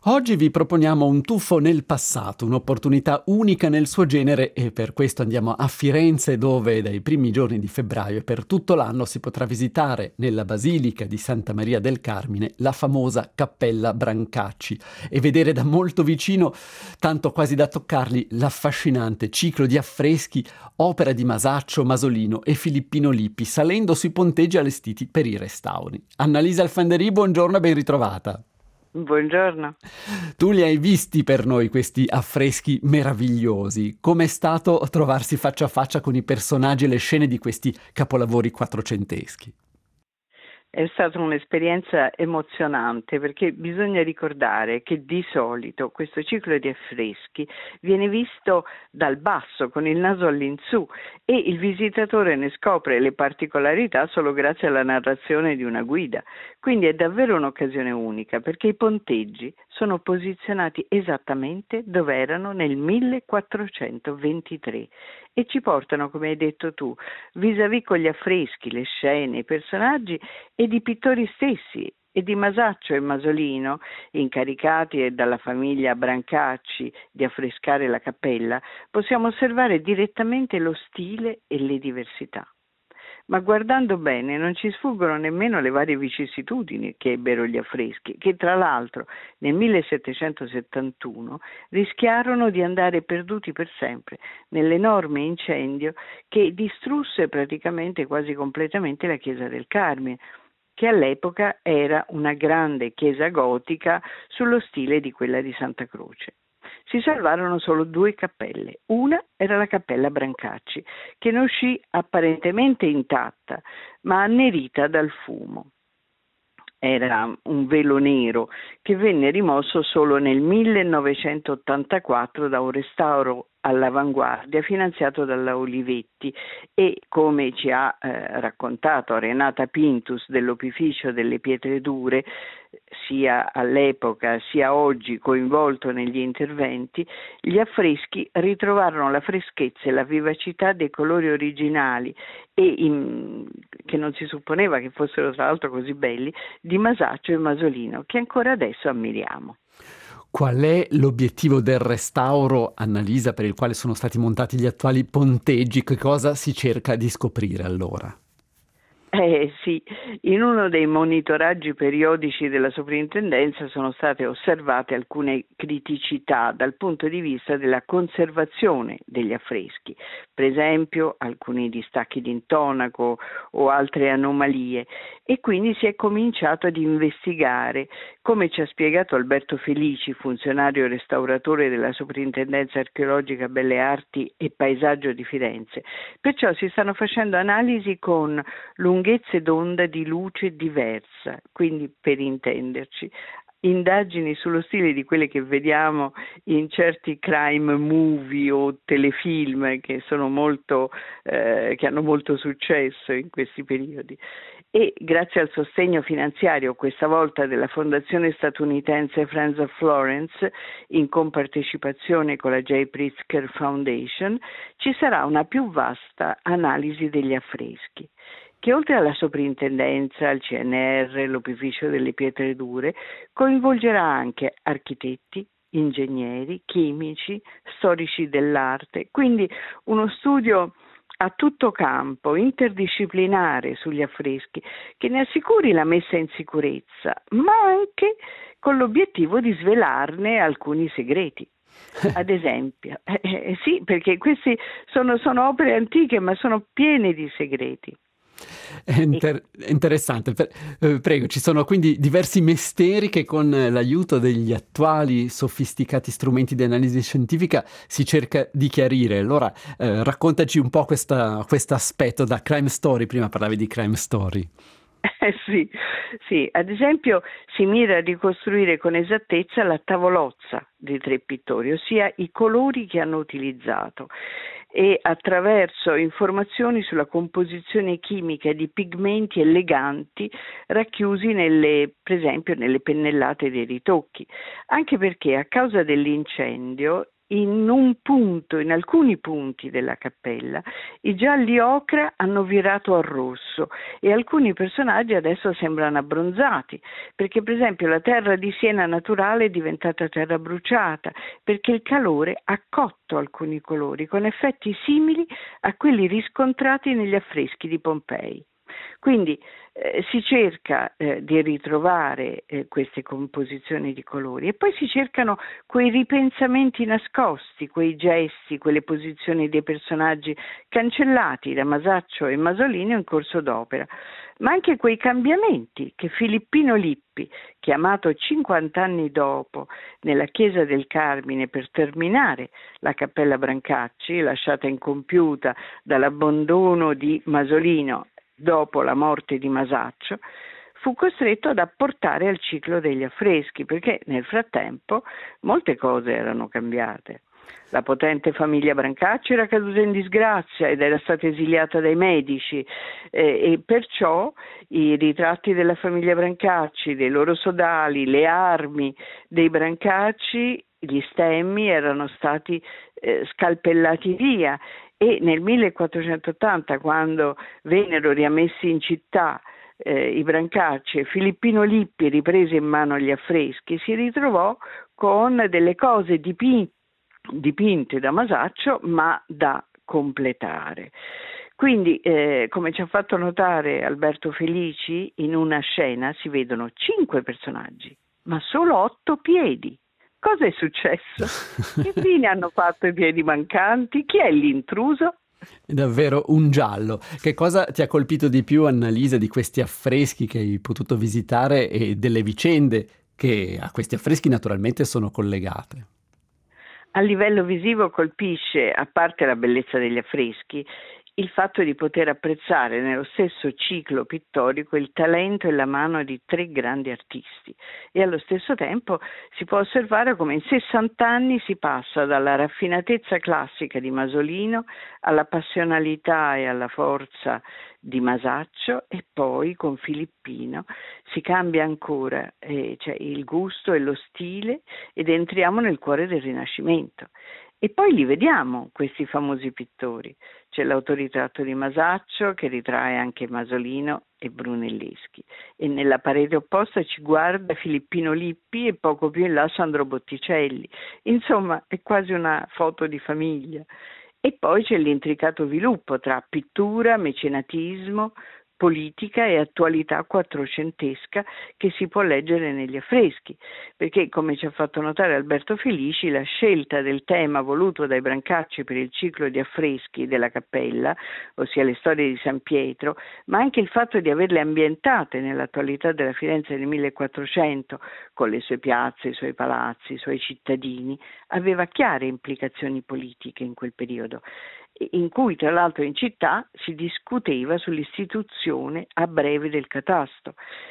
Oggi vi proponiamo un tuffo nel passato, un'opportunità unica nel suo genere e per questo andiamo a Firenze dove dai primi giorni di febbraio e per tutto l'anno si potrà visitare nella Basilica di Santa Maria del Carmine la famosa Cappella Brancacci e vedere da molto vicino, tanto quasi da toccarli, l'affascinante ciclo di affreschi, opera di Masaccio, Masolino e Filippino Lippi, salendo sui ponteggi allestiti per i restauri. Annalisa Alfanderí, buongiorno e ben ritrovata. Buongiorno. Tu li hai visti per noi questi affreschi meravigliosi. Com'è stato trovarsi faccia a faccia con i personaggi e le scene di questi capolavori quattrocenteschi? È stata un'esperienza emozionante perché bisogna ricordare che di solito questo ciclo di affreschi viene visto dal basso, con il naso all'insù, e il visitatore ne scopre le particolarità solo grazie alla narrazione di una guida. Quindi è davvero un'occasione unica perché i ponteggi sono posizionati esattamente dove erano nel 1423 e ci portano, come hai detto tu, vis-à-vis con gli affreschi, le scene, i personaggi e di pittori stessi e di Masaccio e Masolino, incaricati dalla famiglia Brancacci di affrescare la cappella, possiamo osservare direttamente lo stile e le diversità. Ma guardando bene non ci sfuggono nemmeno le varie vicissitudini che ebbero gli affreschi, che tra l'altro nel 1771 rischiarono di andare perduti per sempre nell'enorme incendio che distrusse praticamente quasi completamente la chiesa del Carmine, che all'epoca era una grande chiesa gotica sullo stile di quella di Santa Croce. Si salvarono solo due cappelle. Una era la cappella Brancacci, che ne uscì apparentemente intatta, ma annerita dal fumo. Era un velo nero che venne rimosso solo nel 1984 da un restauro all'avanguardia finanziato dalla Olivetti e, come ci ha raccontato Renata Pintus dell'Opificio delle Pietre Dure, sia all'epoca sia oggi coinvolto negli interventi, gli affreschi ritrovarono la freschezza e la vivacità dei colori originali che non si supponeva che fossero tra l'altro così belli, di Masaccio e Masolino, che ancora adesso ammiriamo. Qual è l'obiettivo del restauro, Annalisa, per il quale sono stati montati gli attuali ponteggi? Che cosa si cerca di scoprire allora? Sì, in uno dei monitoraggi periodici della soprintendenza sono state osservate alcune criticità dal punto di vista della conservazione degli affreschi, per esempio alcuni distacchi di intonaco o altre anomalie, e quindi si è cominciato ad investigare, come ci ha spiegato Alberto Felici, funzionario restauratore della Soprintendenza Archeologica Belle Arti e Paesaggio di Firenze. Perciò si stanno facendo analisi con lunghezze d'onda di luce diversa, quindi per intenderci, indagini sullo stile di quelle che vediamo in certi crime movie o telefilm che sono che hanno molto successo in questi periodi. E grazie al sostegno finanziario, questa volta della fondazione statunitense Friends of Florence, in compartecipazione con la J. Pritzker Foundation, ci sarà una più vasta analisi degli affreschi, che oltre alla soprintendenza, al CNR, l'Opificio delle Pietre Dure, coinvolgerà anche architetti, ingegneri, chimici, storici dell'arte, quindi uno studio a tutto campo, interdisciplinare sugli affreschi, che ne assicuri la messa in sicurezza, ma anche con l'obiettivo di svelarne alcuni segreti. Ad esempio, sì, perché queste sono opere antiche, ma sono piene di segreti. È interessante. Prego, ci sono quindi diversi misteri che con l'aiuto degli attuali sofisticati strumenti di analisi scientifica si cerca di chiarire. Allora, raccontaci un po' questo aspetto da crime story, prima parlavi di crime story. Sì, sì, ad esempio si mira a ricostruire con esattezza la tavolozza dei tre pittori, ossia i colori che hanno utilizzato, e attraverso informazioni sulla composizione chimica di pigmenti eleganti racchiusi per esempio nelle pennellate dei ritocchi, anche perché a causa dell'incendio in alcuni punti della cappella, i gialli ocra hanno virato al rosso e alcuni personaggi adesso sembrano abbronzati, perché per esempio la terra di Siena naturale è diventata terra bruciata, perché il calore ha cotto alcuni colori, con effetti simili a quelli riscontrati negli affreschi di Pompei. Quindi si cerca di ritrovare queste composizioni di colori e poi si cercano quei ripensamenti nascosti, quei gesti, quelle posizioni dei personaggi cancellati da Masaccio e Masolino in corso d'opera, ma anche quei cambiamenti che Filippino Lippi, chiamato 50 anni dopo nella chiesa del Carmine per terminare la Cappella Brancacci, lasciata incompiuta dall'abbandono di Masolino dopo la morte di Masaccio, fu costretto ad apportare al ciclo degli affreschi, perché nel frattempo molte cose erano cambiate. La potente famiglia Brancacci era caduta in disgrazia ed era stata esiliata dai Medici e perciò i ritratti della famiglia Brancacci, dei loro sodali, le armi dei Brancacci, gli stemmi erano stati scalpellati via e nel 1480, quando vennero riammessi in città i Brancacci e Filippino Lippi riprese in mano gli affreschi, si ritrovò con delle cose dipinte da Masaccio ma da completare. Quindi, come ci ha fatto notare Alberto Felici, in una scena si vedono 5 personaggi, ma solo 8 piedi. Cosa è successo? Che fine hanno fatto i piedi mancanti? Chi è l'intruso? È davvero un giallo. Che cosa ti ha colpito di più, Annalisa, di questi affreschi che hai potuto visitare e delle vicende che a questi affreschi naturalmente sono collegate? A livello visivo colpisce, a parte la bellezza degli affreschi, il fatto di poter apprezzare nello stesso ciclo pittorico il talento e la mano di 3 grandi artisti e allo stesso tempo si può osservare come in 60 anni si passa dalla raffinatezza classica di Masolino alla passionalità e alla forza di Masaccio e poi con Filippino si cambia ancora cioè il gusto e lo stile ed entriamo nel cuore del Rinascimento. E poi li vediamo, questi famosi pittori. C'è l'autoritratto di Masaccio che ritrae anche Masolino e Brunelleschi e nella parete opposta ci guarda Filippino Lippi e poco più in là Sandro Botticelli. Insomma, è quasi una foto di famiglia. E poi c'è l'intricato sviluppo tra pittura, mecenatismo, politica e attualità quattrocentesca che si può leggere negli affreschi, perché come ci ha fatto notare Alberto Felici, la scelta del tema voluto dai Brancacci per il ciclo di affreschi della cappella, ossia le storie di San Pietro, ma anche il fatto di averle ambientate nell'attualità della Firenze del 1400, con le sue piazze, i suoi palazzi, i suoi cittadini, aveva chiare implicazioni politiche in quel periodo, in cui tra l'altro in città si discuteva sull'istituzione a breve del catasto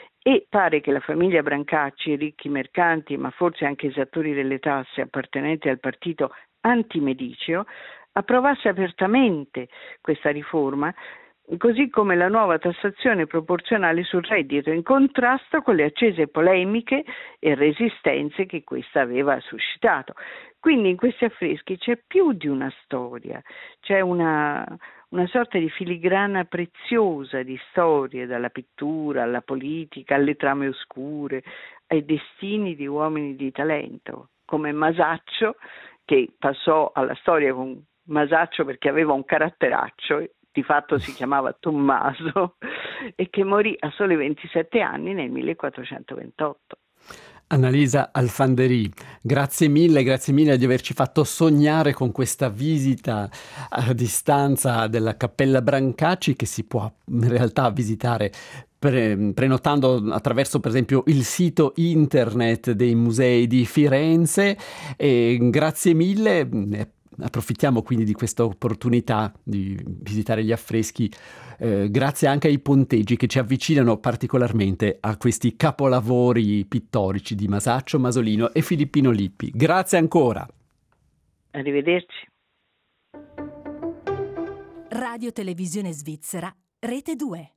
e pare che la famiglia Brancacci, ricchi mercanti ma forse anche esattori delle tasse appartenenti al partito antimediceo, approvasse apertamente questa riforma, così come la nuova tassazione proporzionale sul reddito, in contrasto con le accese polemiche e resistenze che questa aveva suscitato. Quindi in questi affreschi c'è più di una storia, c'è una sorta di filigrana preziosa di storie, dalla pittura alla politica, alle trame oscure, ai destini di uomini di talento, come Masaccio, che passò alla storia con Masaccio perché aveva un caratteraccio, di fatto si chiamava Tommaso, e che morì a soli 27 anni nel 1428. Annalisa Alfanderí, grazie mille di averci fatto sognare con questa visita a distanza della Cappella Brancacci che si può in realtà visitare prenotando attraverso per esempio il sito internet dei musei di Firenze e grazie mille. Approfittiamo quindi di questa opportunità di visitare gli affreschi grazie anche ai ponteggi che ci avvicinano particolarmente a questi capolavori pittorici di Masaccio, Masolino e Filippino Lippi. Grazie ancora. Arrivederci. Radio Televisione Svizzera, Rete 2.